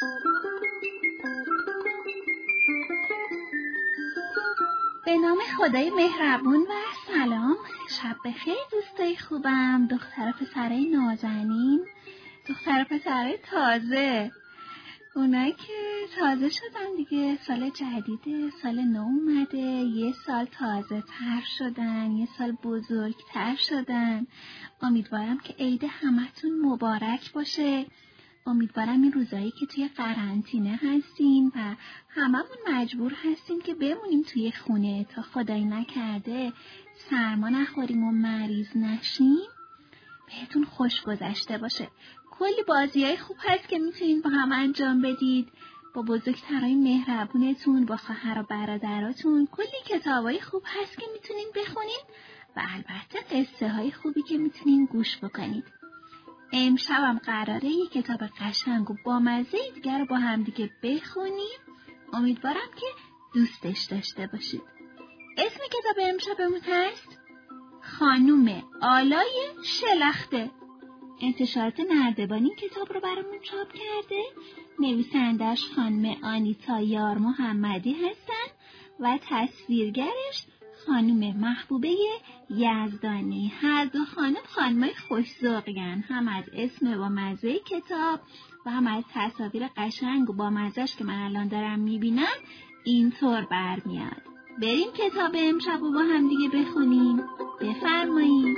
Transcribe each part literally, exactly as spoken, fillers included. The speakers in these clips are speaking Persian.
به نام خدای مهربون و سلام. شب بخیر دوستای خوبم، دختر و پسرای نازنین، دختر و پسرای تازه، اونایی که تازه شدن دیگه، سال جدیده، سال نو اومده، یه سال تازه تر شدن، یه سال بزرگتر شدن. امیدوارم که عید همتون مبارک باشه. امیدوارم این روزایی که توی قرنطینه هستیم و هممون مجبور هستیم که بمونیم توی خونه تا خدای نکرده سرما نخوریم و مریض نشیم، بهتون خوش گذشته باشه. کلی بازیای خوب هست که میتونید با هم انجام بدید، با بزرگترای مهربونتون، با خواهر و برادراتون. کلی کتابای خوب هست که میتونید بخونید و البته قصه های خوبی که میتونید گوش بکنید. امشبم قراره یک کتاب قشنگ و بامزه دیگر رو با هم دیگه بخونیم. امیدوارم که دوستش داشته باشید. اسم کتاب امشبمون هست خانوم آلای شلخته. انتشارات نردبانی کتاب رو برامون چاپ کرده. نویسندش خانم آنیتا یار محمدی هستن و تصویرگرش خانم محبوبه یزدانی. هر دو خانم خانمای خوش‌ذوقین، هم از اسم با مزه کتاب و هم از تصاویر قشنگ و با مزهش که من الان دارم میبینم اینطور برمیاد. بریم کتاب امشب رو با هم دیگه بخونیم. بفرمایید.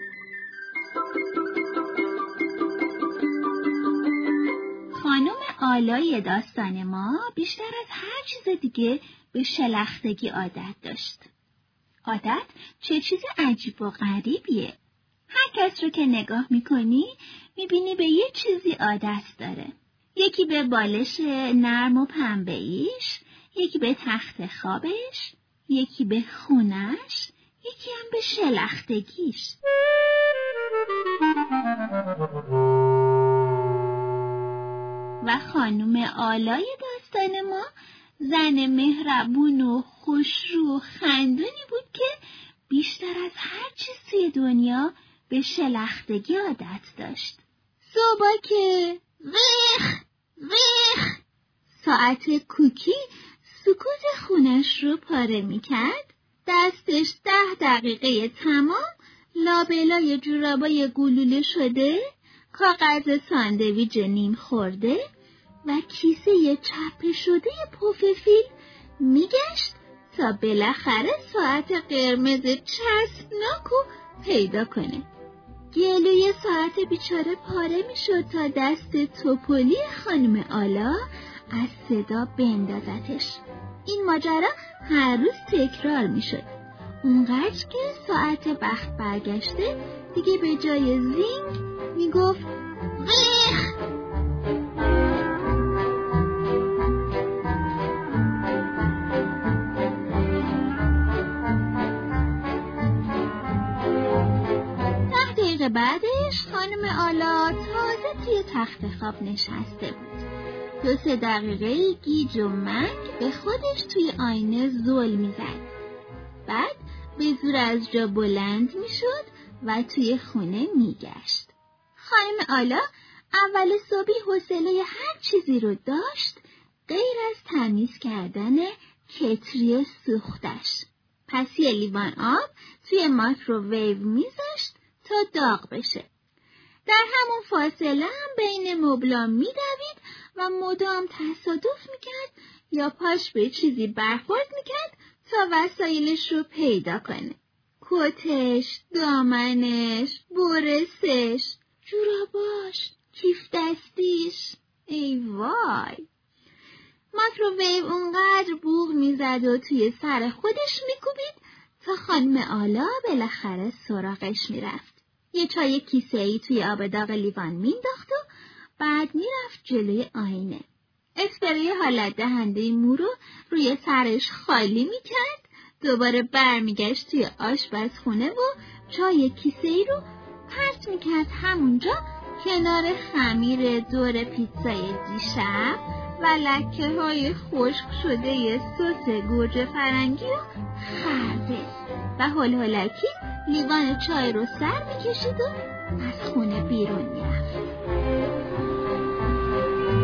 خانم آلای داستان ما بیشتر از هر چیز دیگه به شلختگی عادت داشت. عادت چه چیز عجیب و غریبیه. هر کس رو که نگاه میکنی میبینی به یه چیزی عادت داره. یکی به بالش نرم و پنبه‌ایش، یکی به تخت خوابش، یکی به خونش، یکی هم به شلختگیش. و خانم آلای داستان ما زن مهربون و خوشرو و خندونی بود که بیشتر از هر چیز توی دنیا به شلختگی عادت داشت. صبح که ویخ ویخ ساعت کوکی سکوت خونش رو پاره میکرد، دستش ده دقیقه تمام لابلای جورابای گلوله شده، کاغذ ساندویچ نیم خورده و کیسه چپه شده پوففیل میگشت تا بالاخره ساعت قرمز چسبناکو پیدا کنه. گلوی ساعت بیچاره پاره میشد تا دست توپلی خانم آلا از صدا بندازتش. این ماجرا هر روز تکرار میشد، اونقدر که ساعت بخت برگشته دیگه به جای زینگ میگفت ویخ. ده دقیقه بعدش خانم آلا تازه توی تخت خواب نشسته بود. دو سه دقیقه گیج و منگ به خودش توی آینه زل میزد. بعد به زور از جا بلند میشد و توی خونه میگشت. خانم آلا اول صبحی حوصله هر چیزی رو داشت غیر از تمیز کردن کتری سوختش. پس یه لیوان آب توی مایکروویو میذاشت تا داغ بشه. در همون فاصله هم بین مبلا میدوید و مدام تصادف میکرد یا پاش به چیزی برخورد میکرد تا وسایلش رو پیدا کنه. کتش، دامنش، برسش، جوراباش، کیف دستیش. ای وای! مایکروویو اونقدر بوق میزد و توی سر خودش میکوبید تا خانم آلا بالاخره سراغش میرفت. یه چای کیسه‌ای توی آب داغ لیوان مینداخت و بعد میرفت جلوی آینه. اسپری حالت دهنده مو رو روی سرش خالی میکرد، دوباره برمیگشت توی آشپزخونه و چای کیسه‌ای رو پرت میکرد همونجا کنار خمیر دور پیتزای دیشب و لکه های خشک شده سس گوجه فرنگی و خرده و هل هلکی لیوان چای رو سر میکشید و از خونه بیرون میرفت.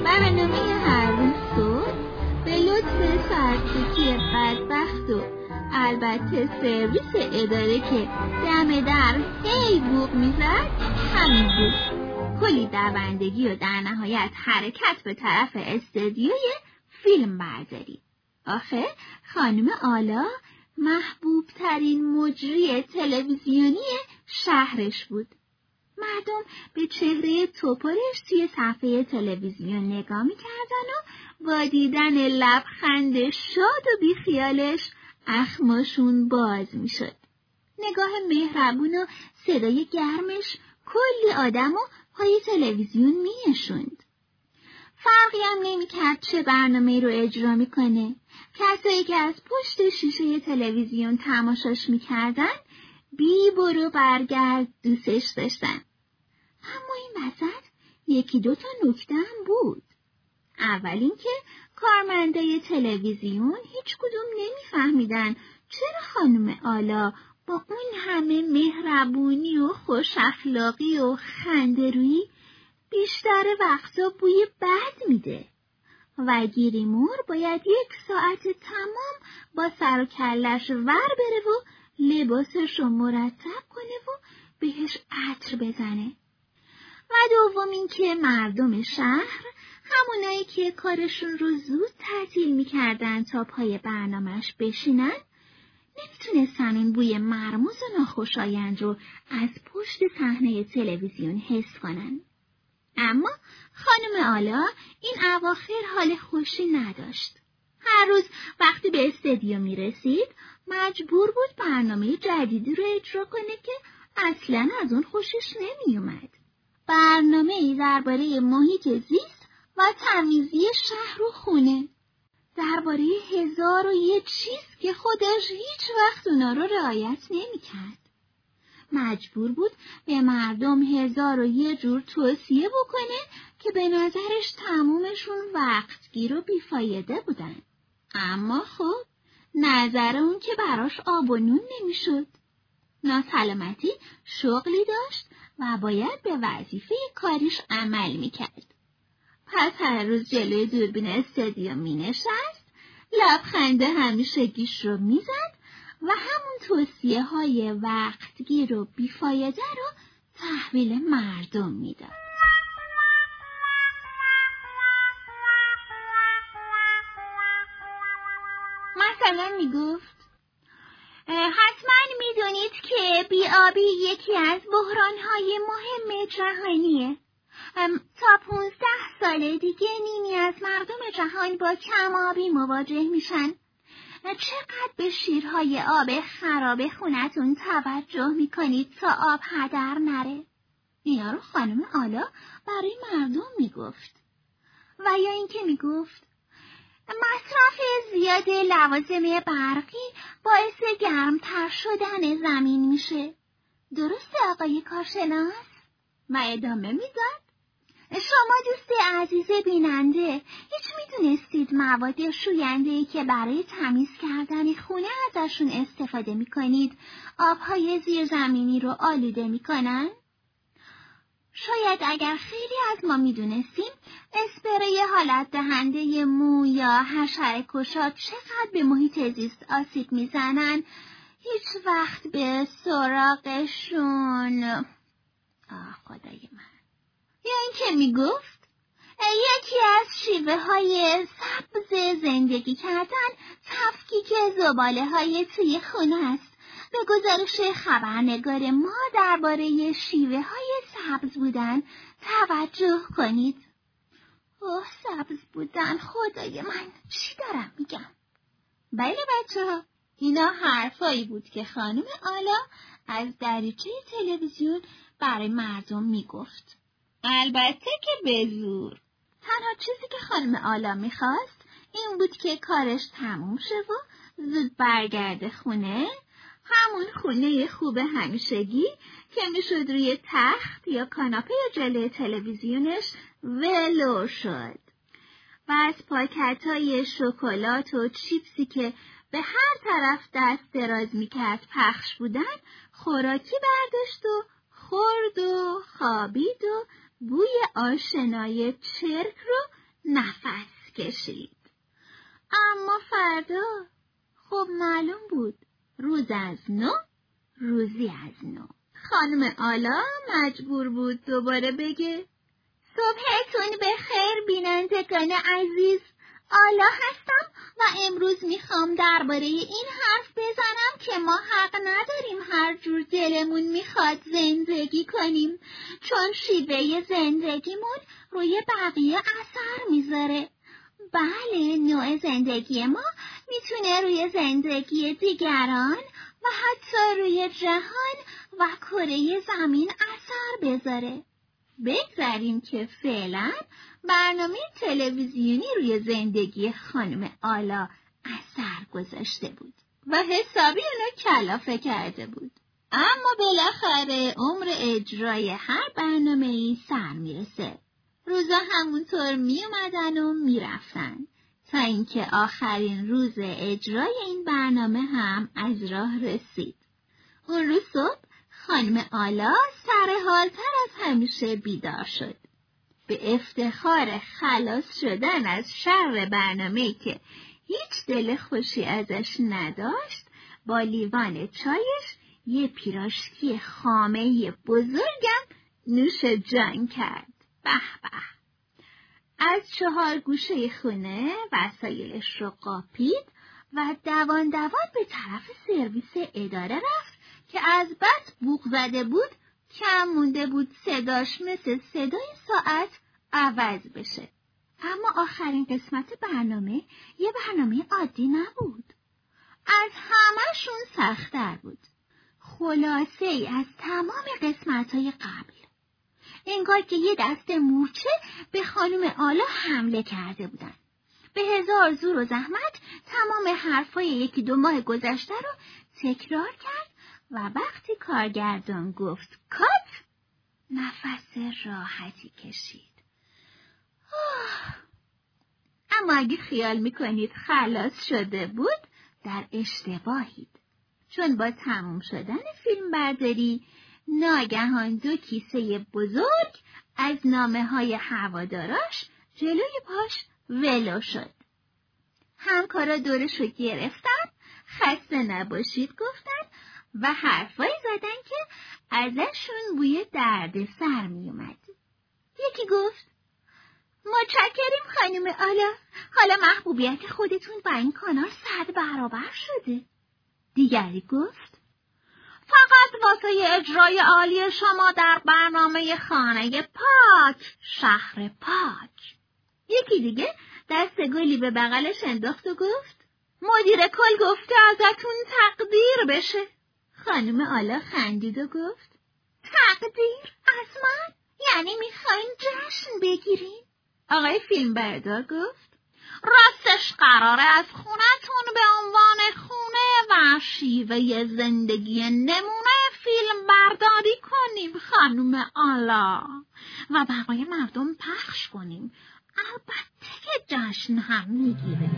برنامه هر روز صبح به لطف سرکوکی بدبخت و البته سرویس اداره که دم در هی بوق میزد همین بود. کلی دوندگی و در نهایت حرکت به طرف استودیوی فیلم برداری. آخه خانم آلا محبوب ترین مجری تلویزیونی شهرش بود. مردم به چهره توپرش توی صفحه تلویزیون نگاه می‌کردن و با دیدن لبخند شاد و بیخیالش اخماشون باز می‌شد. نگاه مهربون و صدای گرمش کلی آدم و پای تلویزیون می‌نشوند. فرقی هم نمی‌کرد چه برنامه‌ای رو اجرا می‌کنه. کسایی که از پشت شیشه تلویزیون تماشاش می‌کردن بی برو برگرد دوستش داشتن. اما این وسط یکی دو تا نکته هم بود. اول اینکه کارمندای تلویزیون هیچ کدوم نمی‌فهمیدن چرا خانم آلا با اون همه مهربونی و خوش اخلاقی و خنده‌رویی بیشتر وقتا بوی بد میده و گیریمور باید یک ساعت تمام با سر و کلش ور بره و لباسش رو مرتب کنه و بهش عطر بزنه. و دوم این که مردم شهر همونایی که کارشون رو زود تعطیل میکردن تا پای برنامهش بشینن نمیتونستن این بوی مرموز و ناخوشایند رو از پشت صحنه تلویزیون حس کنن. اما خانم آلا این اواخر حال خوشی نداشت. هر روز وقتی به استودیو میرسید مجبور بود برنامه جدیدی رو اجرا کنه که اصلاً از اون خوشش نمیومد. برنامه‌ای درباره محیط زیست و تمیزی شهر و خونه. درباره هزار و یک چیز که خودش هیچ وقت اونا رو رعایت نمی‌کرد. مجبور بود به مردم هزار و یه جور توصیه بکنه که به نظرش تمومشون وقتگیر و بیفایده بودن. اما خب نظر اون که براش آب و نون نمیشد. ناسلامتی شغلی داشت و باید به وظیفه کاریش عمل میکرد. پس هر روز جلوی دوربین استودیو مینشست، لبخند همیشگیش رو میزد و همون توصیه های وقتگیر و بیفایده رو تحویل مردم میداد. مثلا میگفت حتما میدونید که بی‌آبی یکی از بحرانهای مهم جهانیه. تا پونزده سال دیگه نیمی از مردم جهان با کم آبی مواجه میشن. چقدر به شیرهای آب خراب خونتون توجه میکنید تا آب هدر نره؟ اینا رو خانم آلا برای مردم میگفت. و یا اینکه میگفت مصرف زیاد لوازم برقی باعث گرمتر شدن زمین میشه. درسته آقای کارشناس؟ و ادامه میداد شما دوست عزیز بیننده هیچ میدونستید مواد شوینده‌ای که برای تمیز کردن خونه ازشون استفاده میکنید آبهای زیرزمینی رو آلوده میکنن؟ شاید اگر خیلی از ما میدونستیم اسپری حالت دهنده مو یا حشره کشا چقدر به محیط زیست آسیب میزنن هیچ وقت به سراغشون. آه خدای من. یا این که میگفت یکی از شیوه های سبز زندگی کردن تفکیک زباله های توی خونه است. به گزارش خبرنگار ما درباره شیوه های سبز بودن توجه کنید. اوه سبز بودن خدای من چی دارم میگم؟ بله بچه ها اینا حرفایی بود که خانم آلا از دریچه تلویزیون برای مردم میگفت. البته که به زور. تنها چیزی که خانم آلا میخواست این بود که کارش تموم شه و زود برگرده خونه، همون خونه خوب همیشگی که میشد روی تخت یا کاناپه جلوی تلویزیونش ولو شد و از پاکت‌های شکلات و چیپسی که به هر طرف دست دراز میکرد پخش بودن خوراکی برداشت و خورد و خوابید و بوی آشنای چرک رو نفس کشید. اما فردا خب معلوم بود روز از نو روزی از نو. خانم آلا مجبور بود دوباره بگه صبحتون بخیر بینندگان عزیز، آلا هستم و امروز میخوام درباره این حرف بزنم که ما حق نداریم هر جور دلمون میخواد زندگی کنیم، چون شیوه زندگیمون روی بقیه اثر میذاره. بله، نوع زندگی ما میتونه روی زندگی دیگران و حتی روی جهان و کره زمین اثر بذاره. بگذاریم که فعلا برنامه تلویزیونی روی زندگی خانم آلا اثر گذاشته بود و حسابی اونو کلافه کرده بود. اما بالاخره عمر اجرای هر برنامه‌ای سر میرسه. روزا همونطور می اومدن و می رفتن تا اینکه آخرین روز اجرای این برنامه هم از راه رسید. اون روز صبح خانم آلا سر حالتر از همیشه بیدار شد. به افتخار خلاص شدن از شر برنامه‌ای که هیچ دل خوشی ازش نداشت، با لیوان چایش یه پیراشکی خامه بزرگم نوش جان کرد. به به! از چهار گوشه خونه وسایلش رو قاپید و دوان دوان به طرف سرویس اداره رفت که از بس بوق زده بود کم مونده بود صداش مثل صدای ساعت عوض بشه. اما آخرین قسمت برنامه یه برنامه عادی نبود. از همه‌شون سخت‌تر بود. خلاصه ای از تمام قسمت‌های قبل. انگار که یه دست مورچه به خانم آلا حمله کرده بودن. به هزار زور و زحمت تمام حرفای یکی دو ماه گذشته رو تکرار کرد و وقتی کارگردان گفت کات، نفس راحتی کشید. آه. اما اگه خیال میکنید خلاص شده بود، در اشتباهید. چون با تموم شدن فیلم برداری ناگهان دو کیسه بزرگ از نامه‌های هواداراش جلوی پاش ولو شد. همکارا دورش رو گرفتن، خسته نباشید گفتن و حرفایی زدن که ازشون بوی درد سر می اومد. یکی گفت متشکریم خانم آلا، حالا محبوبیت خودتون با این کانال صد برابر شده. دیگری گفت فقط واسه اجرای عالی شما در برنامه خانه پاک، شهر پاک. یکی دیگه دست گلی به بغلش انداخت و گفت مدیر کل گفته ازتون تقدیر بشه. خانم آلا خندید و گفت تقدیر از من؟ یعنی میخواین جشن بگیرین؟ آقای فیلمبردار گفت راستش قراره از خونتون به عنوان خونه و شیوه زندگی نمونه فیلم برداری کنیم خانم آلا و بقیه مردم پخش کنیم. البته که جشن هم میگیره.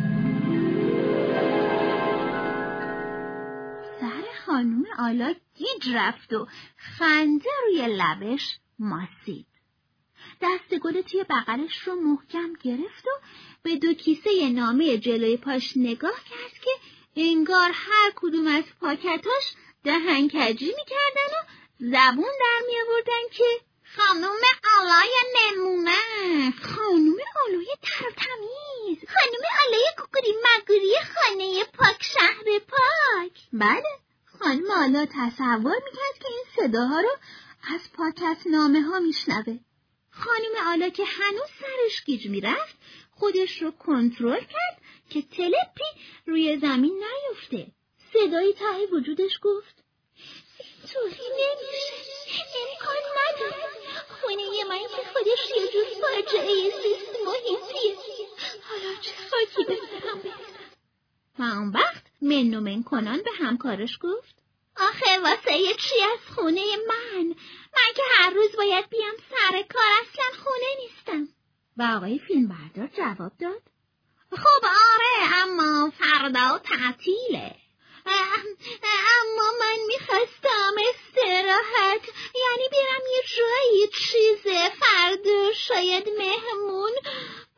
سر خانم آلا گیج رفت و خنده روی لبش ماسید. دست گل توی بغلش رو محکم گرفت و به دو کیسه نامه جلوی پاش نگاه کرد که انگار هر کدوم از پاکتاش دهنکجی میکردن و زبون در میآوردن که خانم آلای نمونه، خانم آلای ترتمیز، خانم آلای کوکوری مگوری خانه پاک شهر پاک. بله، خانم آلا تصور میکرد که این صداها رو از پاکت نامه ها میشنوه. خانم آلا که هنوز سرش گیج میرفت خودش رو کنترل کرد که تلپی روی زمین نیفته. صدایی ته وجودش گفت اینطوری نمیشه، امکان نداره، خونه من که خودش یه جور فاجعه زیست محیطیه، حالا چه خاکی به سرم بریزم. و اون وقت من و من کنان به همکارش گفت آخه واسه یه چی از خونه من؟ من که هر روز باید بیام سر کار، اصلا خونه نیستم. و آقای فیلمبردار جواب داد خب آره، اما فردا تعطیله. اما من میخواستم استراحت، یعنی برم یه جایی چیزه، فردا شاید مهمون.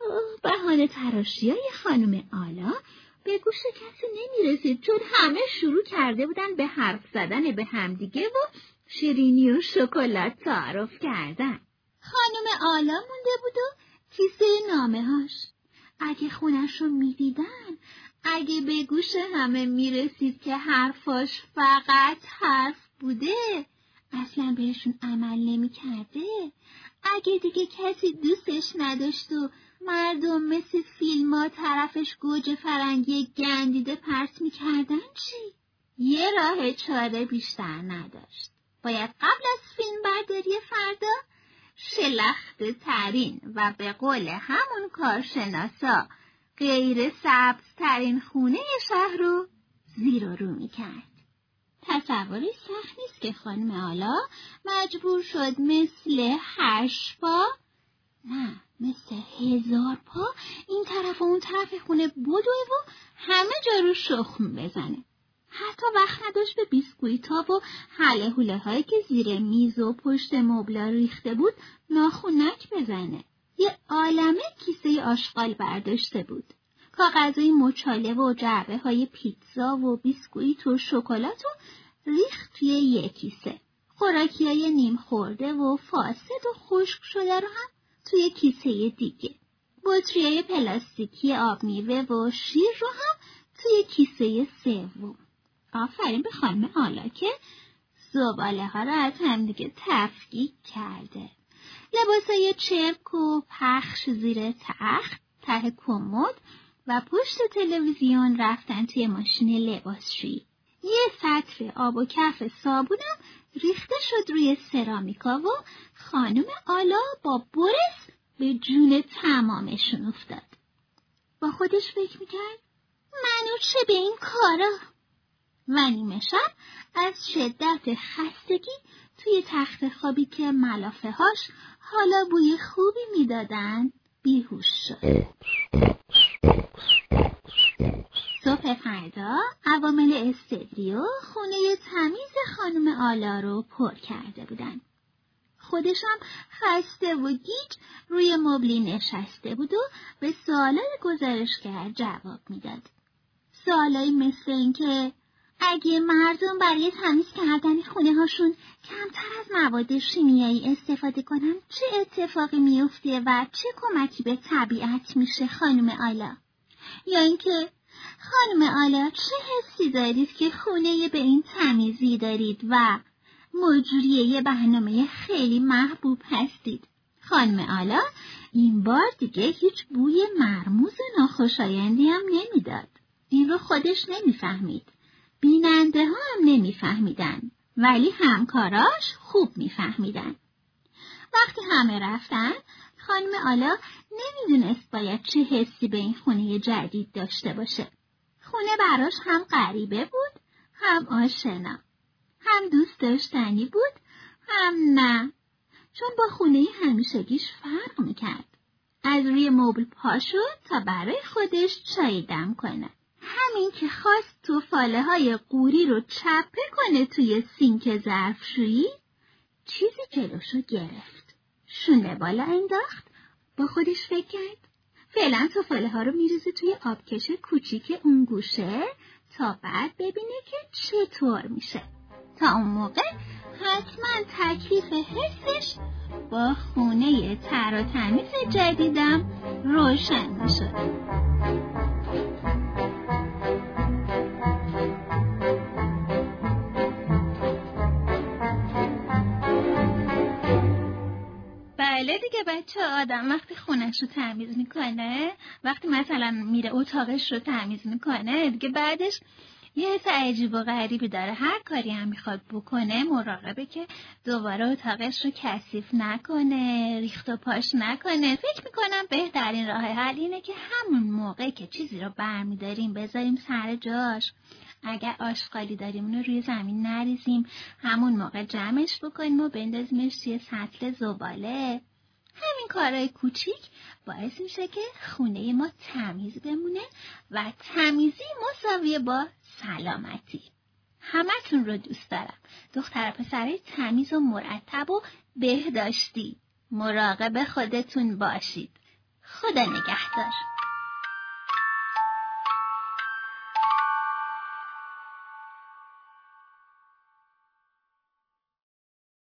بهانه تراشی های خانم آلا به گوش کسی نمیرسید، چون همه شروع کرده بودن به حرف زدن به همدیگه و شیرینی و شکلات تعارف کردن. خانم آلا مونده بود و کیسه نامه هاش. اگه خونش رو میدیدن، اگه به گوش همه میرسید که حرفاش فقط حرف بوده، اصلا بهشون عمل نمی کرده، اگه دیگه کسی دوستش نداشت و مردم مثل فیلم ها طرفش گوجه فرنگی گندیده پرت می کردن چی؟ یه راه چاره بیشتر نداشت. باید قبل از فیلم برداری فردا شلخته ترین و به قول همون کارشناسا غیر سبز ترین خونه شهر رو زیر و رو می کرد. تصوری سخت نیست که خانم آلا مجبور شد مثل هشت پا، نه مثل هزار پا، این طرف و اون طرف خونه بدوه و همه جا رو شخم بزنه. حتی وقت نداشت به بیسکویتا و حله حوله هایی که زیر میز و پشت مبلا ریخته بود ناخونک بزنه. یه عالمه کیسه آشغال برداشته بود. کاغذهای مچاله و جعبه های پیتزا و بیسکویت و شکلات و ریخت توی یک کیسه. خوراکی های نیم خورده و فاسد و خشک شده رو هم توی کیسه دیگه. بطری های پلاستیکی آب میوه و شیر رو هم توی کیسه سوم. آفرین به خانم آلا که زباله ها رو از هم دیگه تفکیک کرده. لباسای چرک و پخش زیر تخت، ته کمد و پشت تلویزیون رفتن توی ماشین لباسشویی. یه سطل آب و کف صابونم ریخته شد روی سرامیکا و خانم آلا با برس به جون تمامشون افتاد. با خودش فکر میکرد منو چه به این کارا؟ و نیمه شب از شدت خستگی توی تخت خوابی که ملافه هاش حالا بوی خوبی میدادن بیهوش شد. صبح فردا عوامل استدیو خونه تمیز خانم آلا رو پر کرده بودن. خودشم خسته و گیج روی مبلی نشسته بود و به سوالای گزارشگر جواب میداد. سوالایی مثل این که اگه مردم برای تمیز کردن خونه هاشون کمتر از مواد شیمیایی استفاده کنن چه اتفاقی میفته و چه کمکی به طبیعت میشه خانم آلا؟ یا اینکه خانم آلا چه حسی دارید که خونه به این تمیزی دارید و مجری یه برنامه خیلی محبوب هستید؟ خانم آلا این بار دیگه هیچ بوی مرموز ناخوشایندی هم نمیداد. این رو خودش نمیفهمید. بیننده ها هم نمیفهمیدن، ولی همکاراش خوب میفهمیدن. وقتی همه رفتن، خانم آلا نمیدونست باید چه حسی به این خونه جدید داشته باشه. خونه براش هم غریبه بود، هم آشنا. هم دوست داشتنی بود، هم نه. چون با خونه همیشگیش فرق میکرد. از روی مبل پا شد تا برای خودش چای دم کنه. همین که خواست توفاله های قوری رو چپه کنه توی سینک ظرفشویی، چیزی جلوشو گرفت. شونه بالا انداخت، با خودش فکر کرد فعلا توفاله ها رو میریزه توی آبکش کوچیک اون گوشه تا بعد ببینه که چطور میشه. تا اون موقع حتما تکلیف حسش با خونه تر و تمیز جدیدم روشن میشد. بله دیگه بچه، آدم وقتی خونش رو تمیز میکنه، وقتی مثلا میره اتاقش رو تمیز میکنه، دیگه بعدش یه حس عجیب و غریبی داره. هر کاری هم میخواد بکنه مراقبه که دوباره اتاقش رو کثیف نکنه، ریخت و پاش نکنه. فکر میکنم بهترین راه حل اینه که همون موقع که چیزی رو برمیداریم بذاریم سر جاش. اگر آشغالی داریم اونو روی زمین نریزیم، همون موقع جمعش بکنیم و بندازیمش توی سطل زباله. همین کارهای کوچیک باعث میشه که خونه ما تمیز بمونه و تمیزی مساویه با سلامتی. همتون رو دوست دارم. دختر پسرای تمیز و مرتب و بهداشتی. مراقب خودتون باشید. خدا نگهدار.